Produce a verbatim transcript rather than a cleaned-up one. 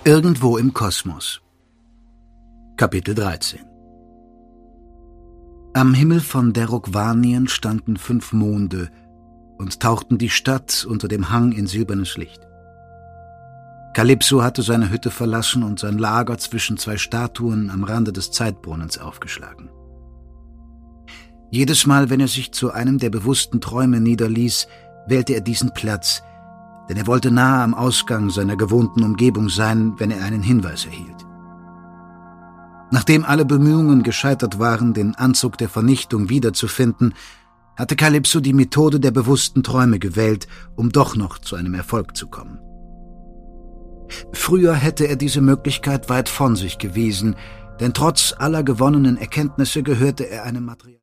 Irgendwo im Kosmos. Kapitel dreizehn. Am Himmel von Derokvanien standen fünf Monde und tauchten die Stadt unter dem Hang in silbernes Licht. Kalypso hatte seine Hütte verlassen und sein Lager zwischen zwei Statuen am Rande des Zeitbrunnens aufgeschlagen. Jedes Mal, wenn er sich zu einem der bewussten Träume niederließ, wählte er diesen Platz, denn er wollte nahe am Ausgang seiner gewohnten Umgebung sein, wenn er einen Hinweis erhielt. Nachdem alle Bemühungen gescheitert waren, den Anzug der Vernichtung wiederzufinden, hatte Kalypso die Methode der bewussten Träume gewählt, um doch noch zu einem Erfolg zu kommen. Früher hätte er diese Möglichkeit weit von sich gewiesen, denn trotz aller gewonnenen Erkenntnisse gehörte er einem Material